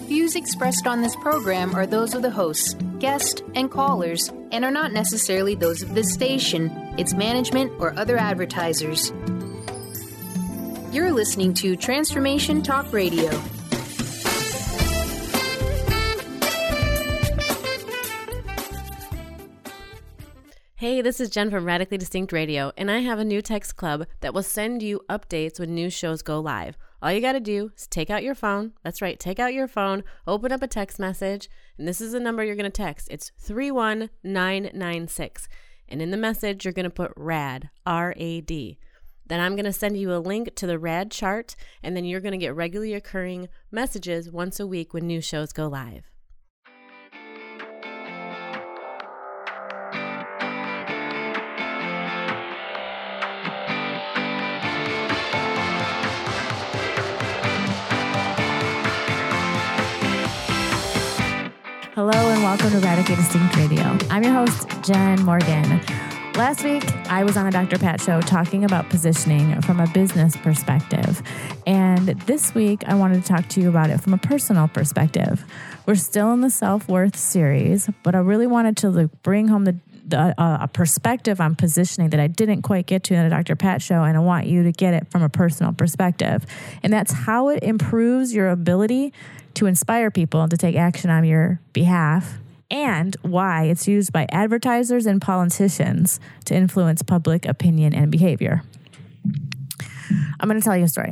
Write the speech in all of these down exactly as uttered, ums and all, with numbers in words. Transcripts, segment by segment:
views expressed on this program are those of the hosts, guests, and callers, and are not necessarily those of this station, its management, or other advertisers. You're listening to Transformation Talk Radio. Hey, this is Jen from Radically Distinct Radio, and I have a new text club that will send you updates when new shows go live. All you got to do is take out your phone. That's right, take out your phone, open up a text message, and this is the number you're going to text. It's three one nine nine six, and in the message, you're going to put RAD, R A D. Then I'm going to send you a link to the RAD chart, and then you're going to get regularly occurring messages once a week when new shows go live. Hello and welcome to Radically Distinct Radio. I'm your host, Jen Morgan. Last week, I was on the Doctor Pat Show talking about positioning from a business perspective. And this week, I wanted to talk to you about it from a personal perspective. We're still in the self-worth series, but I really wanted to like, bring home the, the uh, a perspective on positioning that I didn't quite get to in the Doctor Pat Show, and I want you to get it from a personal perspective. And that's how it improves your ability to inspire people to take action on your behalf, and why it's used by advertisers and politicians to influence public opinion and behavior. I'm going to tell you a story.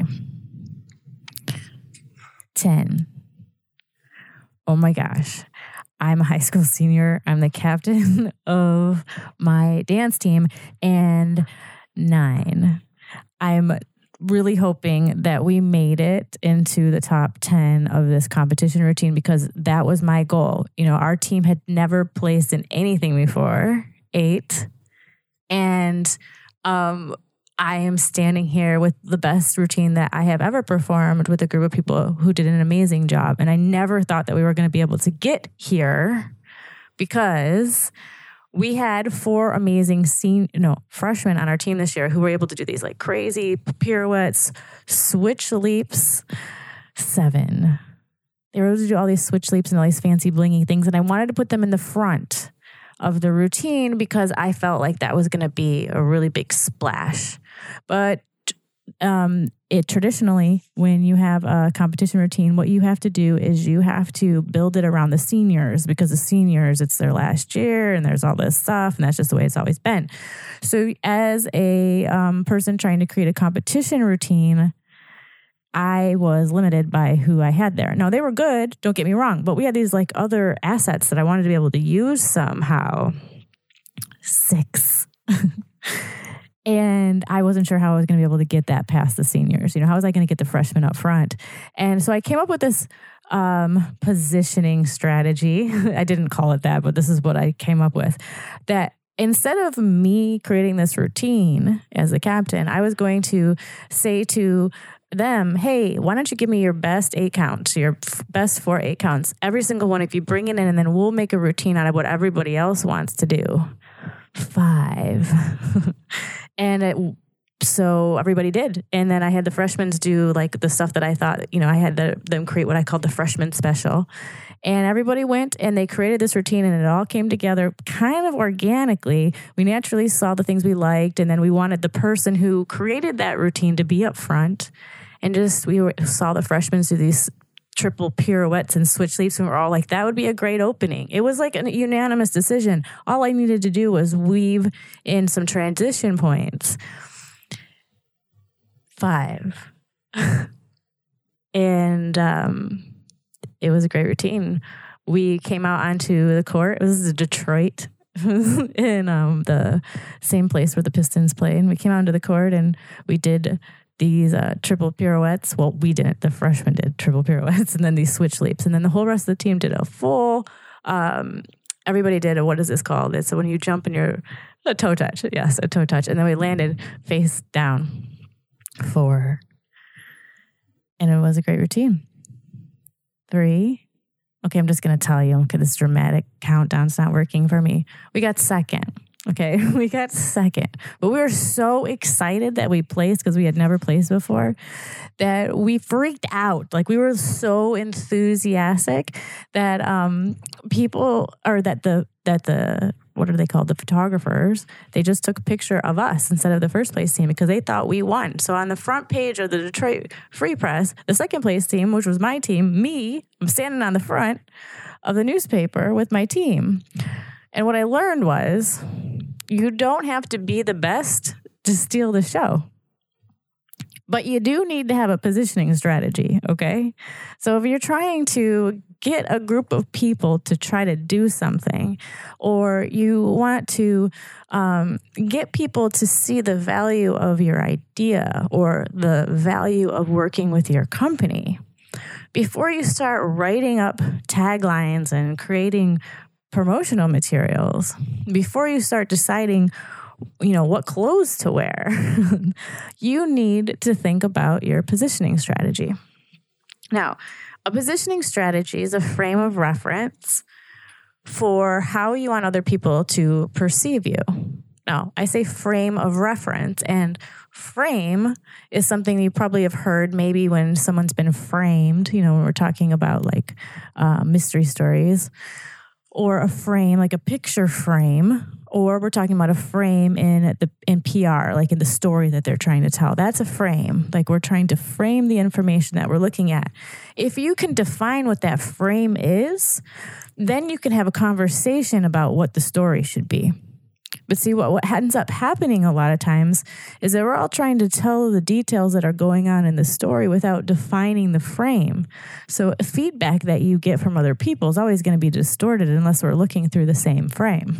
ten. Oh my gosh. I'm a high school senior. I'm the captain of my dance team. And nine. I'm really hoping that we made it into the top ten of this competition routine because that was my goal. You know, our team had never placed in anything before, eight. And um, I am standing here with the best routine that I have ever performed with a group of people who did an amazing job. And I never thought that we were going to be able to get here because we had four amazing senior, no, freshmen on our team this year who were able to do these like crazy pirouettes, switch leaps. Seven. They were able to do all these switch leaps and all these fancy blingy things. And I wanted to put them in the front of the routine because I felt like that was going to be a really big splash. But um, it traditionally, when you have a competition routine, what you have to do is you have to build it around the seniors because the seniors, it's their last year and there's all this stuff, and that's just the way it's always been. So as a um, person trying to create a competition routine, I was limited by who I had there. Now, they were good, don't get me wrong, but we had these like other assets that I wanted to be able to use somehow. Six. And I wasn't sure how I was going to be able to get that past the seniors. You know, how was I going to get the freshmen up front? And so I came up with this um, positioning strategy. I didn't call it that, but this is what I came up with. That instead of me creating this routine as the captain, I was going to say to them, hey, why don't you give me your best eight counts, your f- best four eight counts, every single one, if you bring it in, and then we'll make a routine out of what everybody else wants to do. Five. And it, so everybody did. And then I had the freshmen do like the stuff that I thought, you know, I had the, them create what I called the freshman special. And everybody went and they created this routine and it all came together kind of organically. We naturally saw the things we liked. And then we wanted the person who created that routine to be up front. And just, we were, saw the freshmen do these triple pirouettes and switch leaps, and we're all like, that would be a great opening. It was like a unanimous decision. All I needed to do was weave in some transition points. Five. And um, it was a great routine. We came out onto the court. It was Detroit, in um, the same place where the Pistons play. And we came out onto the court and we did these uh, triple pirouettes. Well, we didn't. The freshmen did triple pirouettes, and then these switch leaps. And then the whole rest of the team did a full, um, everybody did a, what is this called? It's when you jump and you're, a toe touch. Yes, a toe touch. And then we landed face down. Four. And it was a great routine. Three. Okay, I'm just going to tell you, okay, this dramatic countdown's not working for me. We got second. Okay, we got second, but we were so excited that we placed because we had never placed before that we freaked out. Like we were so enthusiastic that um people or that the that the what are they called? The photographers, they just took a picture of us instead of the first place team because they thought we won. So on the front page of the Detroit Free Press, the second place team, which was my team, me, I'm standing on the front of the newspaper with my team. And what I learned was you don't have to be the best to steal the show. But you do need to have a positioning strategy, okay? So if you're trying to get a group of people to try to do something, or you want to um, get people to see the value of your idea or the value of working with your company, before you start writing up taglines and creating promotional materials, before you start deciding, you know, what clothes to wear, you need to think about your positioning strategy. Now, a positioning strategy is a frame of reference for how you want other people to perceive you. Now, I say frame of reference, and frame is something you probably have heard maybe when someone's been framed, you know, when we're talking about like uh, mystery stories, or a frame, like a picture frame, or we're talking about a frame in the in P R, like in the story that they're trying to tell. That's a frame. Like we're trying to frame the information that we're looking at. If you can define what that frame is, then you can have a conversation about what the story should be. But see, what, what ends up happening a lot of times is that we're all trying to tell the details that are going on in the story without defining the frame. So feedback that you get from other people is always going to be distorted unless we're looking through the same frame.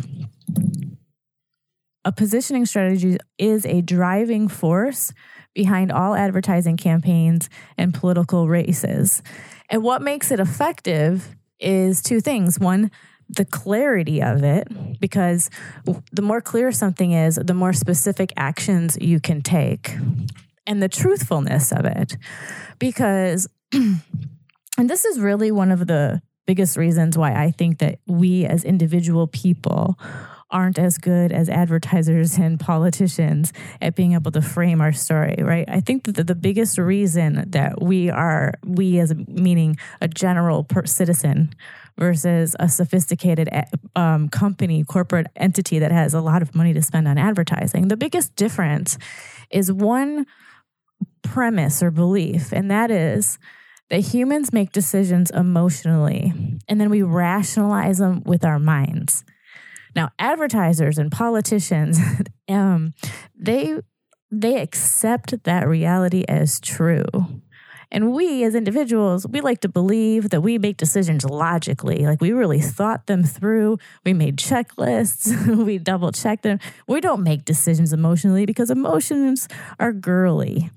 A positioning strategy is a driving force behind all advertising campaigns and political races. And what makes it effective is two things. One, the clarity of it, because the more clear something is, the more specific actions you can take, and the truthfulness of it. Because, and this is really one of the biggest reasons why I think that we as individual people aren't as good as advertisers and politicians at being able to frame our story, right? I think that the biggest reason that we are, we as meaning a general per- citizen versus a sophisticated um, company, corporate entity that has a lot of money to spend on advertising, the biggest difference is one premise or belief, and that is that humans make decisions emotionally, and then we rationalize them with our minds. Now, advertisers and politicians, um, they they accept that reality as true. And we as individuals, we like to believe that we make decisions logically. Like we really thought them through. We made checklists. We double checked them. We don't make decisions emotionally because emotions are girly.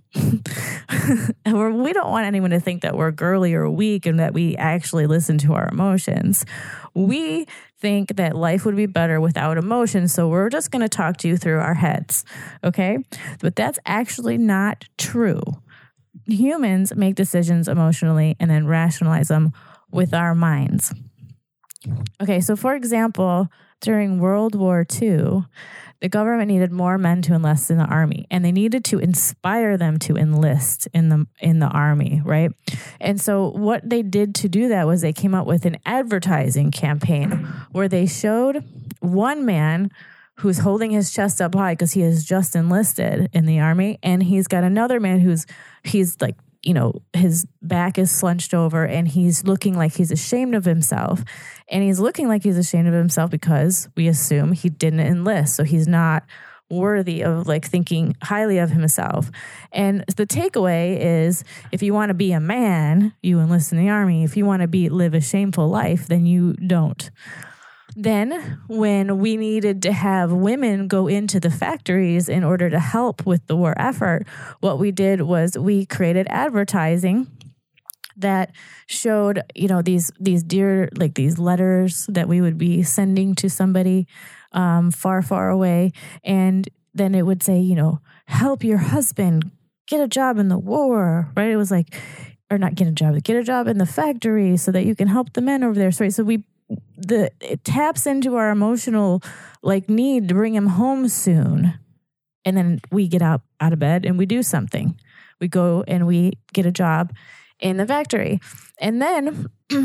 And we're, we don't want anyone to think that we're girly or weak and that we actually listen to our emotions. We think that life would be better without emotions, so we're just going to talk to you through our heads, okay? But that's actually not true. Humans make decisions emotionally and then rationalize them with our minds. Okay, so for example, during World War Two, the government needed more men to enlist in the army, and they needed to inspire them to enlist in the in the army, right? And so what they did to do that was they came up with an advertising campaign where they showed one man who's holding his chest up high because he has just enlisted in the army, and he's got another man who's he's like, you know, his back is slunched over and he's looking like he's ashamed of himself. And he's looking like he's ashamed of himself because we assume he didn't enlist. So he's not worthy of like thinking highly of himself. And the takeaway is if you want to be a man, you enlist in the army. If you want to be live a shameful life, then you don't. Then when we needed to have women go into the factories in order to help with the war effort, what we did was we created advertising that showed, you know, these these dear, like these letters that we would be sending to somebody um, far, far away. And then it would say, you know, help your husband get a job in the war, right? It was like, or not get a job, get a job in the factory so that you can help the men over there. So, so we the it taps into our emotional like need to bring him home soon. And then we get out, out of bed and we do something. We go and we get a job in the factory. And then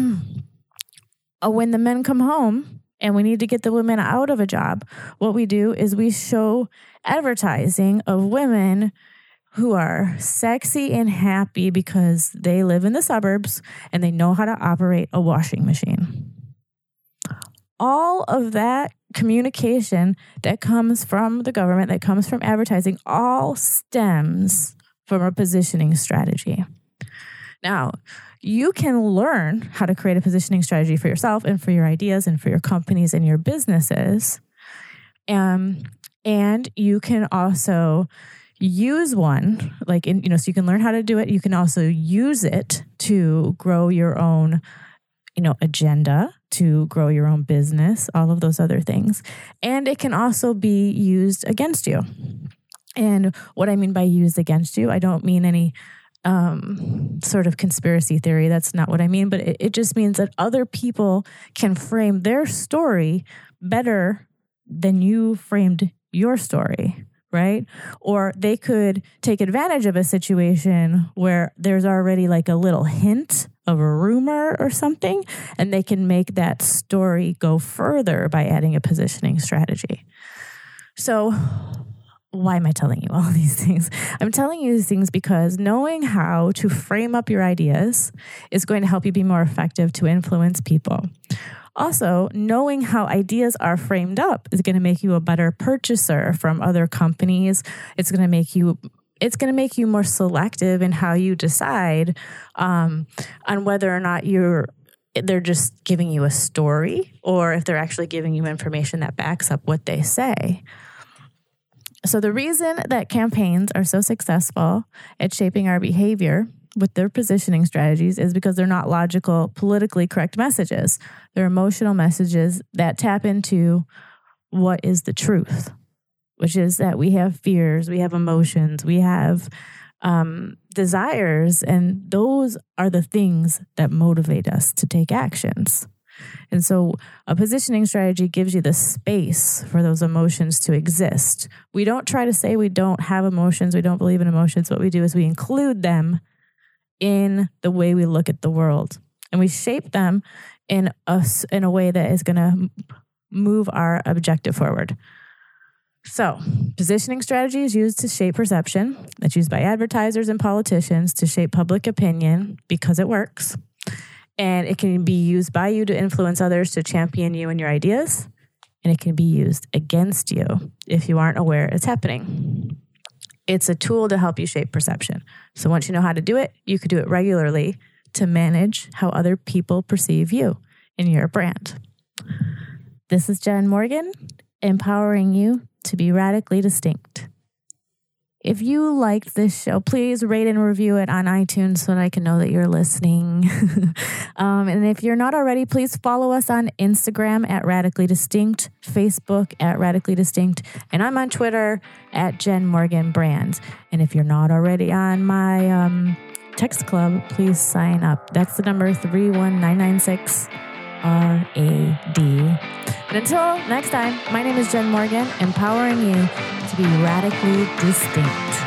when the men come home and we need to get the women out of a job, what we do is we show advertising of women who are sexy and happy because they live in the suburbs and they know how to operate a washing machine. All of that communication that comes from the government, that comes from advertising, all stems from a positioning strategy. Now, you can learn how to create a positioning strategy for yourself and for your ideas and for your companies and your businesses. Um, and you can also use one, like, in, you know, so you can learn how to do it. You can also use it to grow your own, you know, agenda, to grow your own business, all of those other things. And it can also be used against you. And what I mean by used against you, I don't mean any um, sort of conspiracy theory. That's not what I mean. But it, it just means that other people can frame their story better than you framed your story, right? Or they could take advantage of a situation where there's already like a little hint of a rumor or something, and they can make that story go further by adding a positioning strategy. So why am I telling you all these things? I'm telling you these things because knowing how to frame up your ideas is going to help you be more effective to influence people. Also, knowing how ideas are framed up is going to make you a better purchaser from other companies. It's going to make you It's going to make you more selective in how you decide um, on whether or not you're they're just giving you a story or if they're actually giving you information that backs up what they say. So the reason that campaigns are so successful at shaping our behavior with their positioning strategies is because they're not logical, politically correct messages. They're emotional messages that tap into what is the truth, which is that we have fears, we have emotions, we have um, desires, and those are the things that motivate us to take actions. And so a positioning strategy gives you the space for those emotions to exist. We don't try to say we don't have emotions, we don't believe in emotions. What we do is we include them in the way we look at the world, and we shape them in a, in a way that is going to move our objective forward. So, positioning strategy is used to shape perception. It's used by advertisers and politicians to shape public opinion because it works. And it can be used by you to influence others to champion you and your ideas. And it can be used against you if you aren't aware it's happening. It's a tool to help you shape perception. So once you know how to do it, you could do it regularly to manage how other people perceive you and your brand. This is Jen Morgan, empowering you to be radically distinct. If you liked this show, please rate and review it on iTunes so that I can know that you're listening. um, and if you're not already, please follow us on Instagram at Radically Distinct, Facebook at Radically Distinct, and I'm on Twitter at Jen Morgan Brands. And if you're not already on my um, text club, please sign up. That's the number three one nine nine six R A D. And until next time, my name is Jen Morgan, empowering you to be radically distinct.